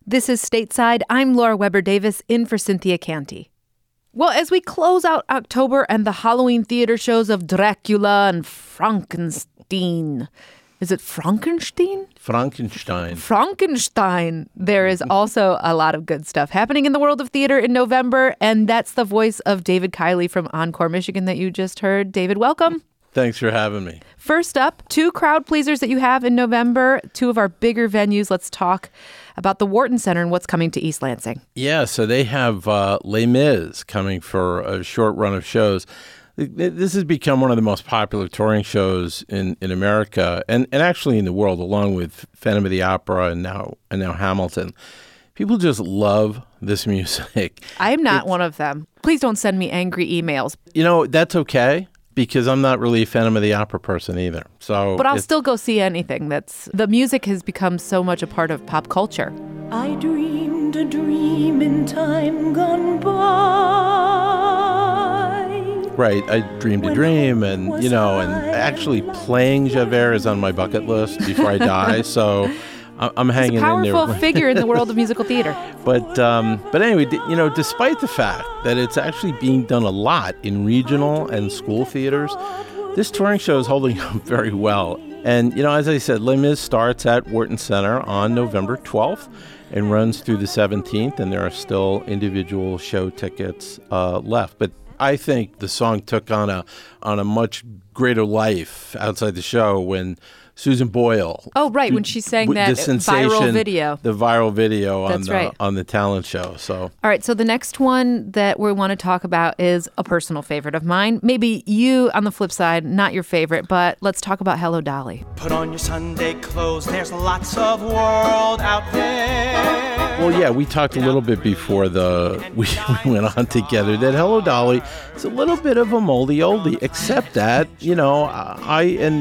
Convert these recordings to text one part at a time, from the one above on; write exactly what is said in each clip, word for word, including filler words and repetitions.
This is Stateside. I'm Laura Weber Davis, in for Cynthia Canty. Well, as we close out October and the Halloween theater shows of Dracula and Frankenstein, is it Frankenstein? Frankenstein. Frankenstein. There is also a lot of good stuff happening in the world of theater in November, and that's the voice of David Kiley from Encore, Michigan that you just heard. David, welcome. Thanks for having me. First up, two crowd pleasers that you have in November, two of our bigger venues. Let's talk about the Wharton Center and what's coming to East Lansing. Yeah, so they have uh, Les Mis coming for a short run of shows. This has become one of the most popular touring shows in, in America and, and actually in the world, along with Phantom of the Opera and now and now Hamilton. People just love this music. I am not it's, one of them. Please don't send me angry emails. You know, that's okay, because I'm not really a Phantom of the Opera person either. So, But I'll still go see anything. That's the music has become so much a part of pop culture. I dreamed a dream in time gone by. Right, I dreamed a dream, and, you know, and actually playing Javert is on my bucket list before I die, so I'm hanging in there. He's a powerful figure in the world of musical theater. But, um, but anyway, you know, despite the fact that it's actually being done a lot in regional and school theaters, this touring show is holding up very well. And, you know, as I said, Les Mis starts at Wharton Center on November twelfth and runs through the seventeenth, and there are still individual show tickets uh, left. But I think the song took on a on a much greater life outside the show when Susan Boyle. Oh, right, when she sang that viral video. The viral video on That's the, right. on the talent show. So, all right, so the next one that we want to talk about is a personal favorite of mine. Maybe you, on the flip side, not your favorite, but let's talk about Hello, Dolly. Put on your Sunday clothes, there's lots of world out there. Well, yeah, we talked a little bit before the we, we went on together that Hello, Dolly is a little bit of a moldy oldie, except that, you know, I and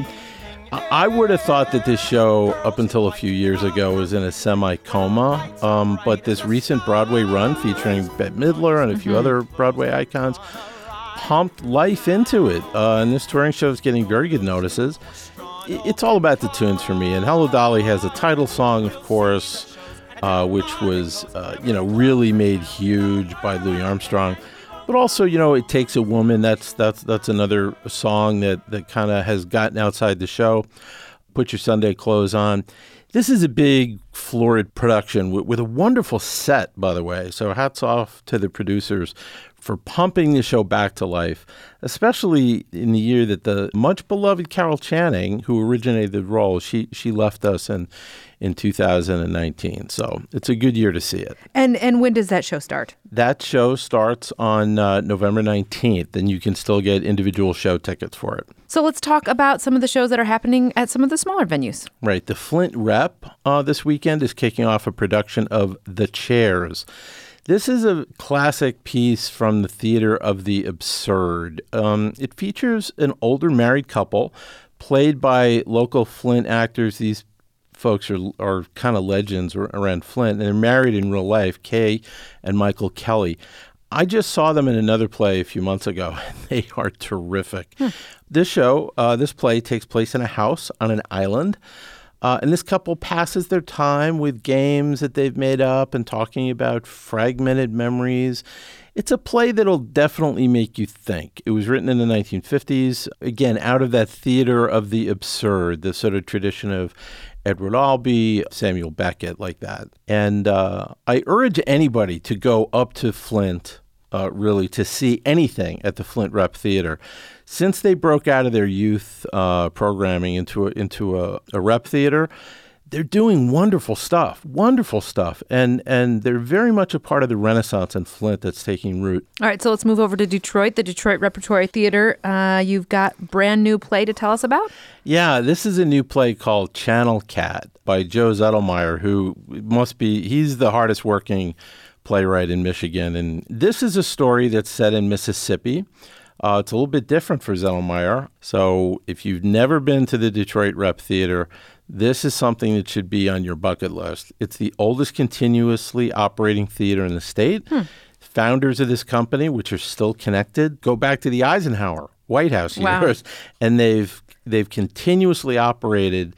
I would have thought that this show, up until a few years ago, was in a semi-coma, um, but this recent Broadway run featuring Bette Midler and a few mm-hmm. other Broadway icons pumped life into it, uh, and this touring show is getting very good notices. It's all about the tunes for me, and Hello, Dolly has a title song, of course, uh, which was, uh, you know, really made huge by Louis Armstrong. But also, you know, It Takes a Woman. That's that's that's another song that, that kind of has gotten outside the show. Put Your Sunday Clothes On. This is a big, florid production with, with a wonderful set, by the way. So hats off to the producers for pumping the show back to life, especially in the year that the much beloved Carol Channing, who originated the role, she she left us in in two thousand nineteen. So it's a good year to see it. And and when does that show start? That show starts on uh, November nineteenth, and you can still get individual show tickets for it. So let's talk about some of the shows that are happening at some of the smaller venues. Right. The Flint Rep uh, this weekend is kicking off a production of The Chairs. This is a classic piece from the theater of the absurd. Um, it features an older married couple played by local Flint actors. These folks are are kind of legends around Flint, and they're married in real life, Kay and Michael Kelly. I just saw them in another play a few months ago, and they are terrific. Hmm. This show, uh, this play takes place in a house on an island. Uh, and this couple passes their time with games that they've made up and talking about fragmented memories. It's a play that'll definitely make you think. It was written in the nineteen fifties, again, out of that theater of the absurd, the sort of tradition of Edward Albee, Samuel Beckett, like that. And uh, I urge anybody to go up to Flint, uh, really, to see anything at the Flint Rep Theater. Since they broke out of their youth uh, programming into a, into a, a rep theater, they're doing wonderful stuff, wonderful stuff. And and they're very much a part of the renaissance in Flint that's taking root. All right, so let's move over to Detroit, the Detroit Repertory Theater. Uh, you've got brand new play to tell us about? Yeah, this is a new play called Channel Cat by Joe Zettelmeyer, who must be, he's the hardest working playwright in Michigan. And this is a story that's set in Mississippi. Uh, it's a little bit different for Zettelmeyer. So if you've never been to the Detroit Rep Theater, this is something that should be on your bucket list. It's the oldest continuously operating theater in the state. Hmm. Founders of this company, which are still connected, go back to the Eisenhower White House wow. years, and they've they've continuously operated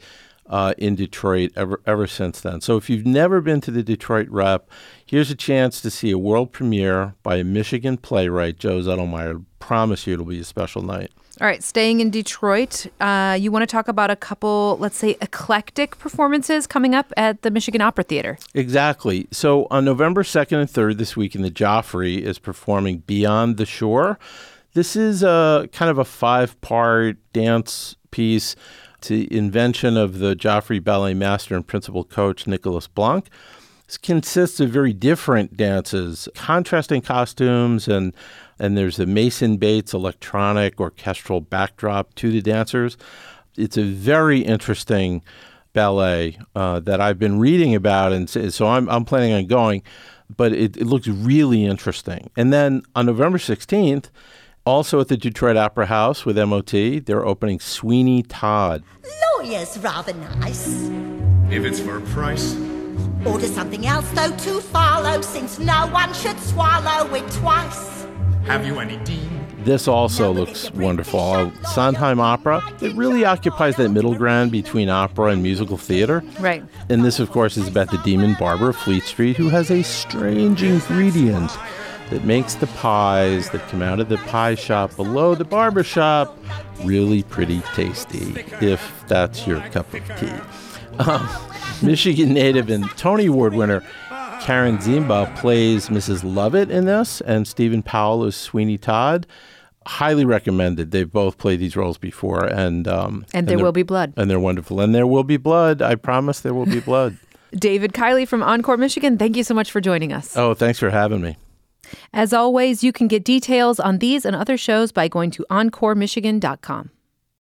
uh, in Detroit ever ever since then. So if you've never been to the Detroit Rep, here's a chance to see a world premiere by a Michigan playwright, Joe Zettelmeyer. I promise you it'll be a special night. All right, staying in Detroit, uh, you want to talk about a couple, let's say, eclectic performances coming up at the Michigan Opera Theater. Exactly. So on November second and third this week, in the Joffrey is performing Beyond the Shore. This is a kind of a five-part dance piece to invention of the Joffrey Ballet master and principal coach, Nicolas Blanc. This consists of very different dances, contrasting costumes, and and there's a Mason Bates electronic orchestral backdrop to the dancers. It's a very interesting ballet uh, that I've been reading about, and so I'm I'm planning on going, but it, it looks really interesting. And then on November sixteenth, also at the Detroit Opera House with M O T, they're opening Sweeney Todd. Lawyer's rather nice. If it's for a price. Order something else, though, to follow, since no one should swallow it twice. Have you any Dean? This also looks wonderful. Uh, Sondheim Opera, it really occupies that middle ground between opera and musical theater. Right. And this, of course, is about the demon barber of Fleet Street who has a strange ingredient that makes the pies that come out of the pie shop below the barber shop really pretty tasty, if that's your cup of tea. Um, Michigan native and Tony Award winner Karen Zimba plays Missus Lovett in this, and Stephen Powell is Sweeney Todd. Highly recommended. They've both played these roles before, and um, and there and will be blood. And they're wonderful. And there will be blood. I promise there will be blood. David Kiley from Encore Michigan, thank you so much for joining us. Oh, thanks for having me. As always, you can get details on these and other shows by going to encore michigan dot com.